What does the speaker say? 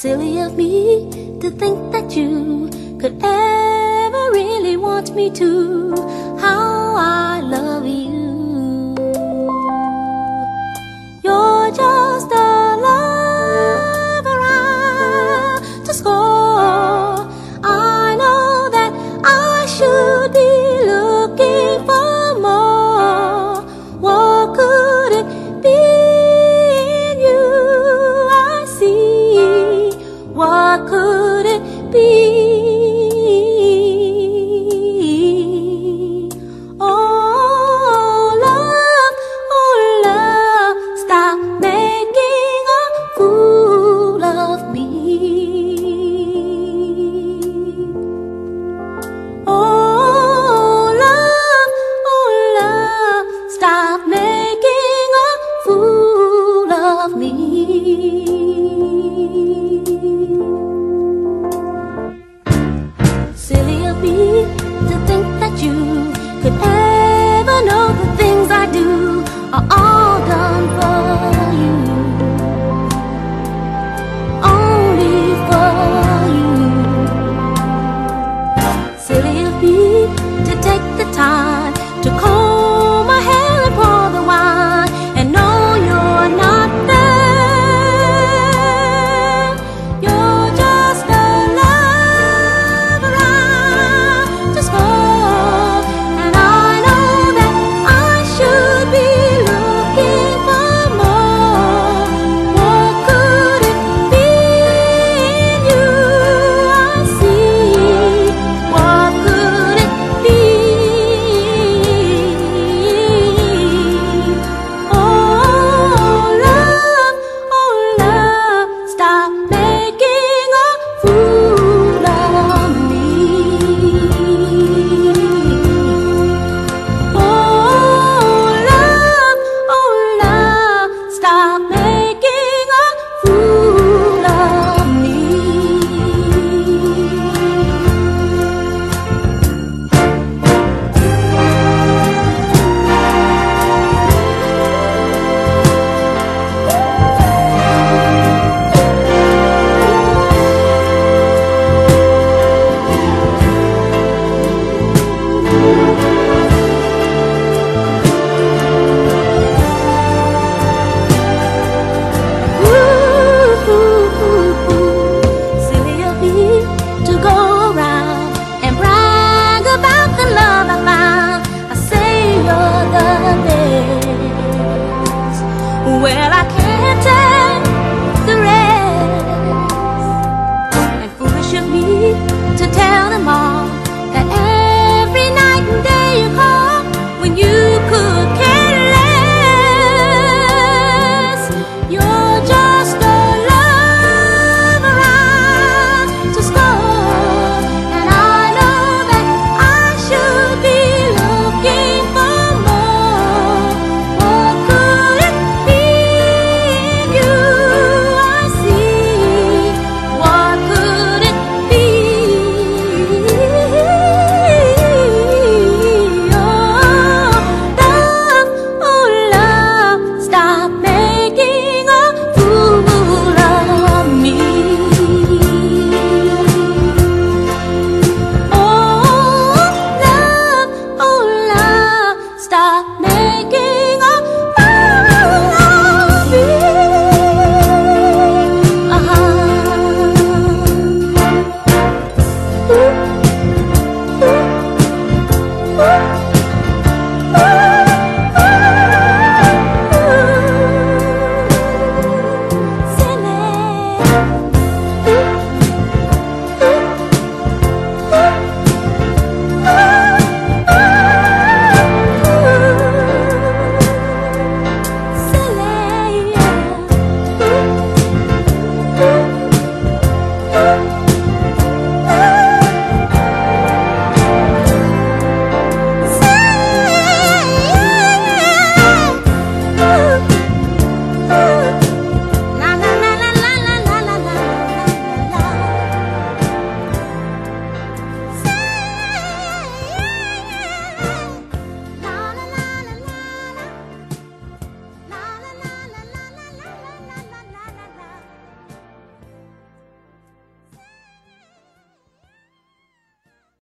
Silly of me to think that you could ever really want me to. How I love you. You're just a lover I just score. I know that I should be looking for more. What could it be in you I see? What could it be? Oh love, stop making a fool of me. Oh love, stop making a fool of me. Silly of me to think that you could ever know the things I do are all done for you, only for you. Silly of me to take the time to comb my hair and pour the wine and know you're not there. You're just a lover I just for, and I know that I should be looking for more. What could it be in you I see? What could it be? Oh love, stop making a fool of me. Oh love, stop making a fool of me. Silly of me to go around and brag about the love I found. I say you're the best. Well,